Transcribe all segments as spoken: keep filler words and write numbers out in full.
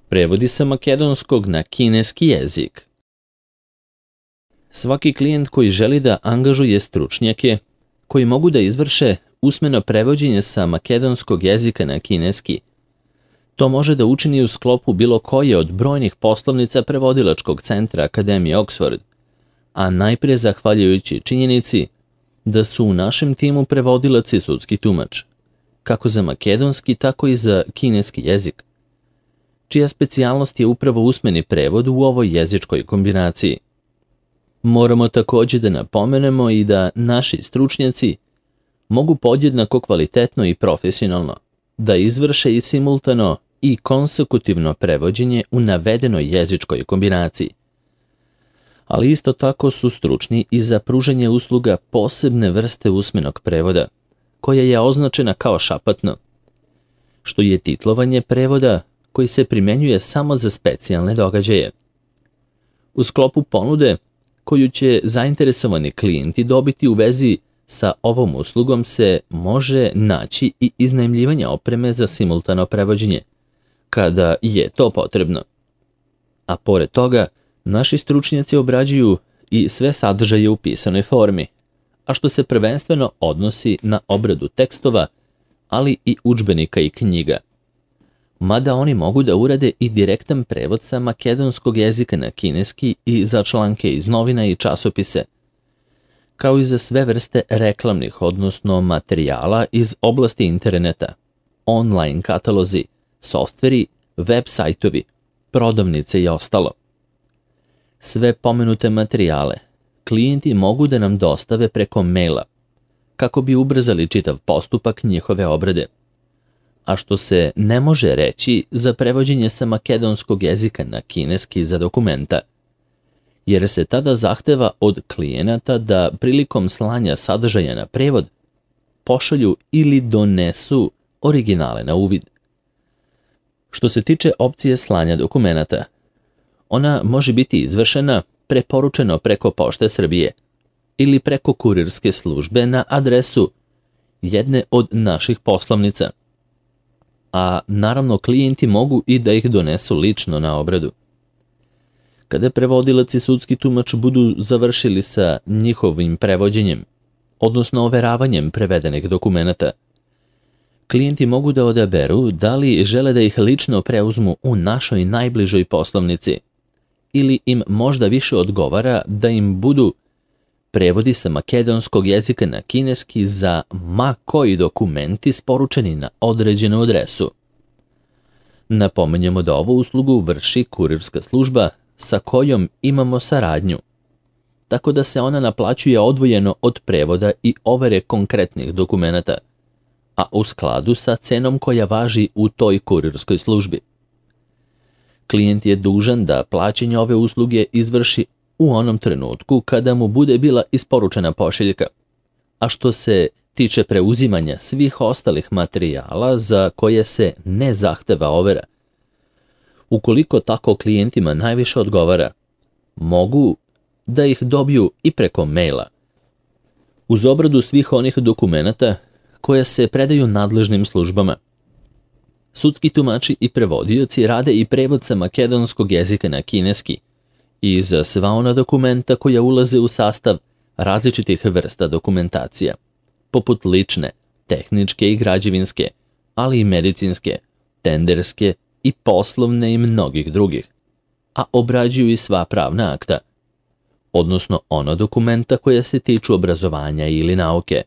Prevodi sa makedonskog na kineski jezik. Svaki klijent koji želi da angažuje stručnjake koji mogu da izvrše usmeno prevođenje sa makedonskog jezika na kineski, to može da učini u sklopu bilo koje od brojnih poslovnica prevodilačkog centra Akademije Oxford, a najprije zahvaljujući činjenici da su u našem timu prevodilac i sudski tumač, kako za makedonski, tako i za kineski jezik, čija specijalnost je upravo usmeni prevod u ovoj jezičkoj kombinaciji. Moramo također da napomenemo i da naši stručnjaci mogu podjednako kvalitetno i profesionalno da izvrše i simultano i konsekutivno prevođenje u navedenoj jezičkoj kombinaciji. Ali isto tako su stručni i za pružanje usluga posebne vrste usmenog prevoda, koja je označena kao šapatno, što je titlovanje prevoda koji se primenjuje samo za specijalne događaje. U sklopu ponude koju će zainteresovani klijenti dobiti u vezi sa ovom uslugom se može naći i iznajmljivanje opreme za simultano prevođenje, kada je to potrebno. A pored toga, naši stručnjaci obrađuju i sve sadržaje u pisanoj formi, a što se prvenstveno odnosi na obradu tekstova, ali i udžbenika i knjiga. Mada oni mogu da urade i direktan prevod sa makedonskog jezika na kineski i za članke iz novina i časopise, kao i za sve vrste reklamnih, odnosno materijala iz oblasti interneta, online katalozi, softveri, web sajtovi, prodavnice i ostalo. Sve pomenute materijale klijenti mogu da nam dostave preko maila, kako bi ubrzali čitav postupak njihove obrade, a što se ne može reći za prevođenje sa makedonskog jezika na kineski za dokumenta, jer se tada zahteva od klijenata da prilikom slanja sadržaja na prevod pošalju ili donesu originale na uvid. Što se tiče opcije slanja dokumenata, ona može biti izvršena preporučeno preko Pošte Srbije ili preko kurirske službe na adresu jedne od naših poslovnica, a naravno klijenti mogu i da ih donesu lično na obradu. Kada prevodilac i sudski tumač budu završili sa njihovim prevođenjem, odnosno overavanjem prevedenih dokumenata, klijenti mogu da odaberu da li žele da ih lično preuzmu u našoj najbližoj poslovnici ili im možda više odgovara da im budu prevodi sa makedonskog jezika na kineski za ma koji dokumenti isporučeni na određenu adresu. Napominjemo da ovu uslugu vrši kurirska služba sa kojom imamo saradnju, tako da se ona naplaćuje odvojeno od prevoda i overe konkretnih dokumenata, a u skladu sa cenom koja važi u toj kurirskoj službi. Klijent je dužan da plaćanje ove usluge izvrši u onom trenutku kada mu bude bila isporučena pošiljka, a što se tiče preuzimanja svih ostalih materijala za koje se ne zahteva overa, ukoliko tako klijentima najviše odgovara, mogu da ih dobiju i preko maila, uz obradu svih onih dokumenata koje se predaju nadležnim službama. Sudski tumači i prevodioci rade i prevod sa makedonskog jezika na kineski i za sva ona dokumenta koja ulaze u sastav različitih vrsta dokumentacija, poput lične, tehničke i građevinske, ali i medicinske, tenderske i poslovne i mnogih drugih, a obrađuju i sva pravna akta, odnosno ona dokumenta koja se tiču obrazovanja ili nauke.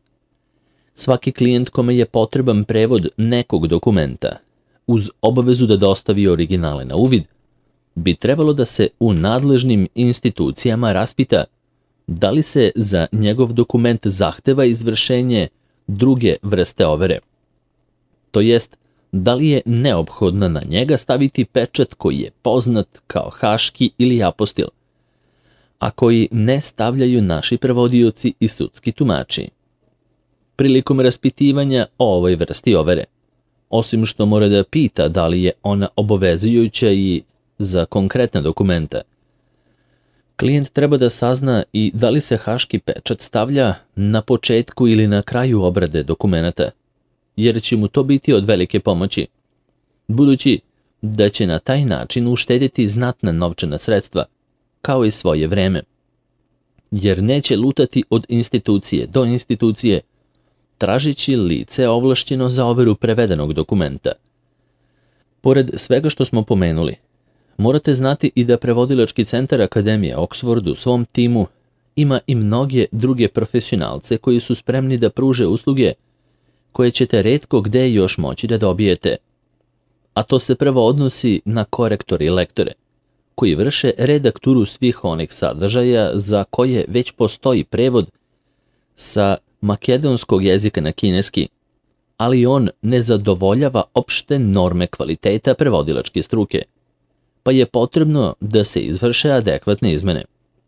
Svaki klijent kome je potreban prevod nekog dokumenta, uz obavezu da dostavi originale na uvid, bi trebalo da se u nadležnim institucijama raspita da li se za njegov dokument zahteva izvršenje druge vrste overe. To jest, da li je neophodno na njega staviti pečat koji je poznat kao haški ili apostil, a koji ne stavljaju naši prevodioci i sudski tumači. Prilikom raspitivanja o ovoj vrsti overe, osim što mora da pita da li je ona obavezujuća i za konkretna dokumenta, klijent treba da sazna i da li se haški pečat stavlja na početku ili na kraju obrade dokumenta, jer će mu to biti od velike pomoći, budući da će na taj način uštediti znatna novčana sredstva, kao i svoje vreme, jer neće lutati od institucije do institucije, tražići lice ovlašćeno za overu prevedenog dokumenta. Pored svega što smo pomenuli, morate znati i da prevodilački centar Akademije Oxford u svom timu ima i mnoge druge profesionalce koji su spremni da pruže usluge koje ćete retko gde još moći da dobijete. A to se prvo odnosi na korektore i lektore, koji vrše redakturu svih onih sadržaja za koje već postoji prevod sa makedonskog jezika na kineski, ali on ne zadovoljava opšte norme kvaliteta prevodilačke struke, pa je potrebno da se izvrše adekvatne izmene.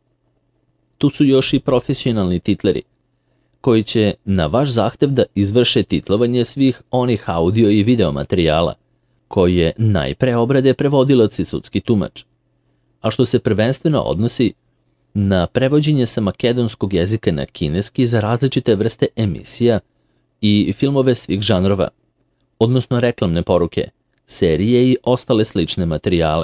Tu su još i profesionalni titleri, koji će na vaš zahtev da izvrše titlovanje svih onih audio i video materijala, koje najpre obrade prevodilac i sudski tumač, a što se prvenstveno odnosi na prevođenje sa makedonskog jezika na kineski za različite vrste emisija i filmove svih žanrova, odnosno reklamne poruke, serije i ostale slične materijale.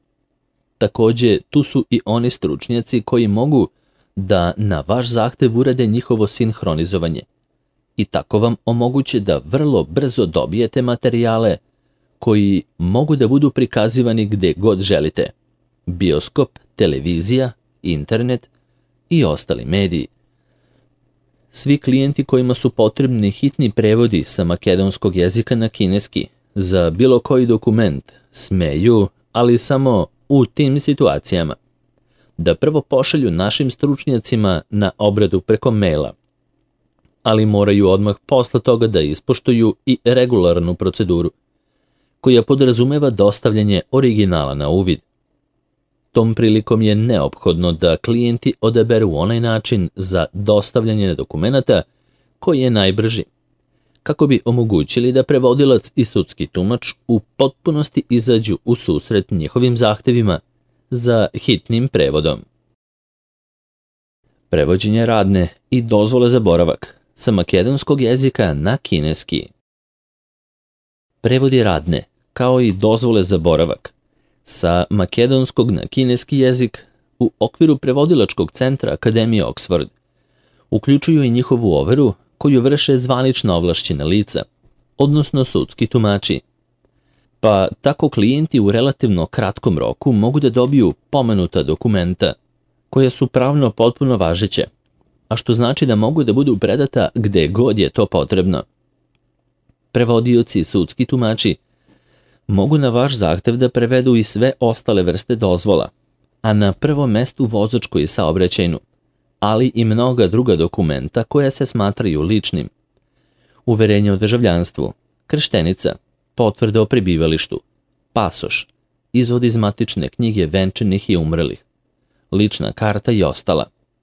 Takođe, tu su i oni stručnjaci koji mogu da na vaš zahtev urade njihovo sinhronizovanje i tako vam omoguće da vrlo brzo dobijete materijale koji mogu da budu prikazivani gde god želite. Bioskop, televizija, internet i ostali mediji. Svi klijenti kojima su potrebni hitni prevodi sa makedonskog jezika na kineski za bilo koji dokument smeju, ali samo u tim situacijama, da prvo pošalju našim stručnjacima na obradu preko maila, ali moraju odmah posle toga da ispoštuju i regularnu proceduru, koja podrazumeva dostavljanje originala na uvid. Tom prilikom je neophodno da klijenti odaberu onaj način za dostavljanje dokumenata koji je najbrži, kako bi omogućili da prevodilac i sudski tumač u potpunosti izađu u susret njihovim zahtevima za hitnim prevodom. Prevođenje radne i dozvole za boravak sa makedonskog jezika na kineski. Prevodi radne, kao i dozvole za boravak sa makedonskog na kineski jezik u okviru prevodilačkog centra Akademije Oxford uključuju i njihovu overu koju vrše zvanično ovlašćena lica, odnosno sudski tumači. Pa tako klijenti u relativno kratkom roku mogu da dobiju pomenuta dokumenta, koja su pravno potpuno važeće, a što znači da mogu da budu predata gde god je to potrebno. Prevodioci i sudski tumači mogu na vaš zahtev da prevedu i sve ostale vrste dozvola, a na prvom mestu vozačku i saobraćajnu, ali i mnoga druga dokumenta koja se smatraju ličnim. Uverenje o državljanstvu, krštenica, potvrda o prebivalištu, pasoš, izvod iz matične knjige venčanih i umrlih, lična karta i ostala.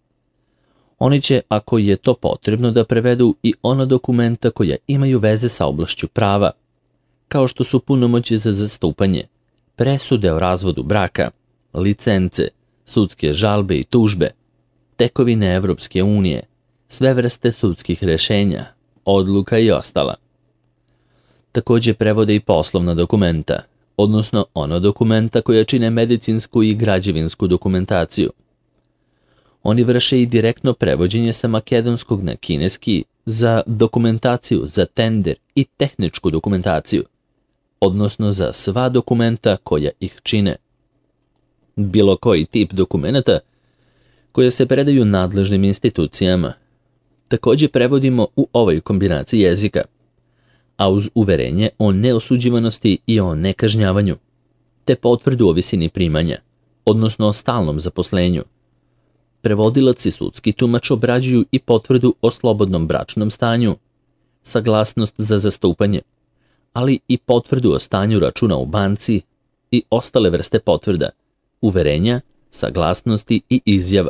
Oni će, ako je to potrebno, da prevedu i ona dokumenta koja imaju veze sa oblašću prava, kao što su punomoći za zastupanje, presude o razvodu braka, licence, sudske žalbe i tužbe, tekovine Evropske unije, sve vrste sudskih rešenja, odluka i ostala. Takođe prevode i poslovna dokumenta, odnosno ona dokumenta koja čine medicinsku i građevinsku dokumentaciju. Oni vrše i direktno prevođenje sa makedonskog na kineski za dokumentaciju za tender i tehničku dokumentaciju, odnosno za sva dokumenta koja ih čine. Bilo koji tip dokumenta koje se predaju nadležnim institucijama. Takođe prevodimo u ovoj kombinaciji jezika, a uz uverenje o neosuđivanosti i o nekažnjavanju, te potvrdu o visini primanja, odnosno o stalnom zaposlenju. Prevodilac i sudski tumač obrađuju i potvrdu o slobodnom bračnom stanju, saglasnost za zastupanje, ali i potvrdu o stanju računa u banci i ostale vrste potvrda, uverenja, saglasnosti i izjava.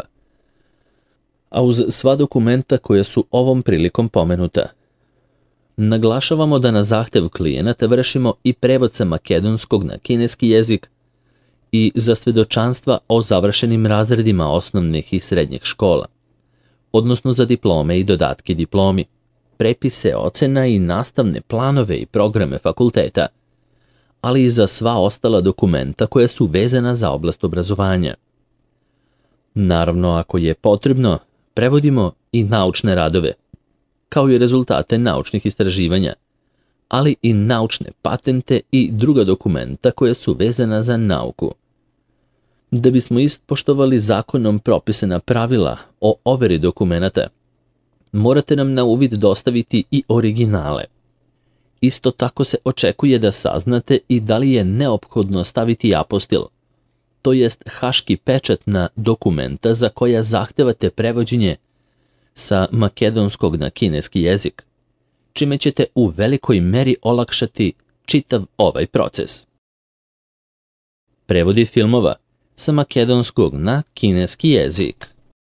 A uz sva dokumenta koja su ovom prilikom pomenuta, naglašavamo da na zahtev klijenata vršimo i prevod sa makedonskog na kineski jezik i za svedočanstva o završenim razredima osnovnih i srednjih škola, odnosno za diplome i dodatke diplomi, prepise ocena i nastavne planove i programe fakulteta, ali i za sva ostala dokumenta koja su vezana za oblast obrazovanja. Naravno, ako je potrebno, prevodimo i naučne radove, kao i rezultate naučnih istraživanja, ali i naučne patente i druga dokumenta koja su vezana za nauku. Da bismo ispoštovali zakonom propisana pravila o overi dokumenata, morate nam na uvid dostaviti i originale. Isto tako se očekuje da saznate i da li je neophodno staviti apostil, to jest haški pečat na dokumenta za koja zahtevate prevođenje sa makedonskog na kineski jezik, čime ćete u velikoj meri olakšati čitav ovaj proces. Prevodi filmova sa makedonskog na kineski jezik.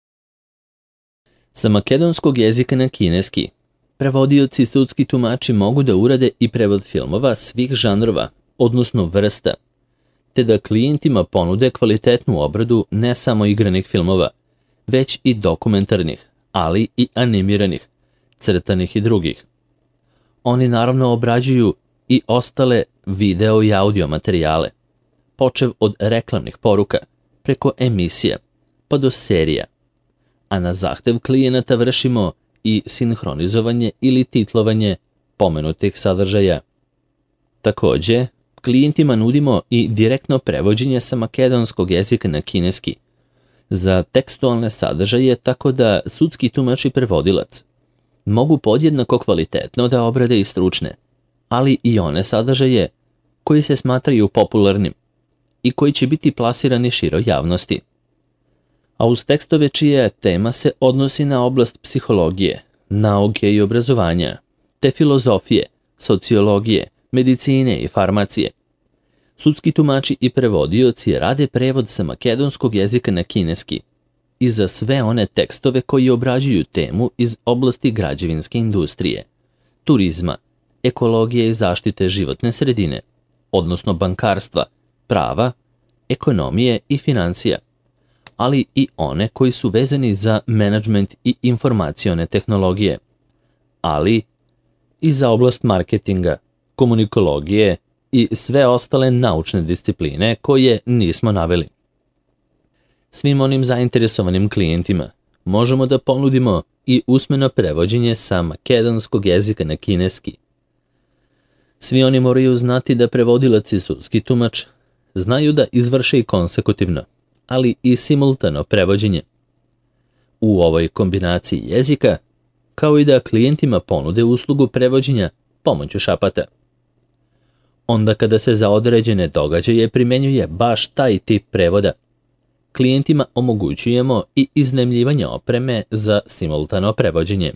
Sa makedonskog jezika na kineski, prevodioci i sudski tumači mogu da urade i prevod filmova svih žanrova, odnosno vrsta, te da klijentima ponude kvalitetnu obradu ne samo igranih filmova, već i dokumentarnih, ali i animiranih, crtanih i drugih. Oni naravno obrađuju i ostale video i audio materijale, počev od reklamnih poruka, preko emisija, pa do serija, a na zahtev klijenata vršimo i sinhronizovanje ili titlovanje pomenutih sadržaja. Takođe, klijentima nudimo i direktno prevođenje sa makedonskog jezika na kineski za tekstualne sadržaje, tako da sudski tumač i prevodilac mogu podjednako kvalitetno da obrade i stručne, ali i one sadržaje koji se smatraju popularnim i koji će biti plasirani široj javnosti. A uz tekstove čija tema se odnosi na oblast psihologije, nauke i obrazovanja, te filozofije, sociologije, medicine i farmacije. Sudski tumači i prevodioci rade prevod sa makedonskog jezika na kineski i za sve one tekstove koji obrađuju temu iz oblasti građevinske industrije, turizma, ekologije i zaštite životne sredine, odnosno bankarstva, prava, ekonomije i financija, ali i one koji su vezani za menadžment i informacione tehnologije, ali i za oblast marketinga, komunikologije i sve ostale naučne discipline koje nismo naveli. Svim onim zainteresovanim klijentima možemo da ponudimo i usmeno prevođenje sa makedonskog jezika na kineski. Svi oni moraju znati da prevodilac i sudski tumač znaju da izvrše i konsekutivno, ali i simultano prevođenje. U ovoj kombinaciji jezika, kao i da klijentima ponude uslugu prevođenja pomoću šapata. Onda kada se za određene događaje primenjuje baš taj tip prevoda, klijentima omogućujemo i iznajmljivanje opreme za simultano prevođenje.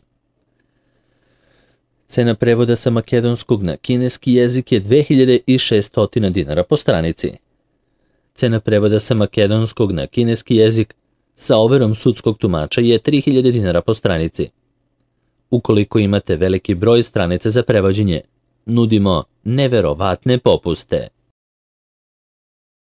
Cena prevoda sa makedonskog na kineski jezik je dve hiljade šesto dinara po stranici. Cena prevoda sa makedonskog na kineski jezik sa overom sudskog tumača je tri hiljade dinara po stranici. Ukoliko imate veliki broj stranica za prevođenje, nudimo neverovatne popuste.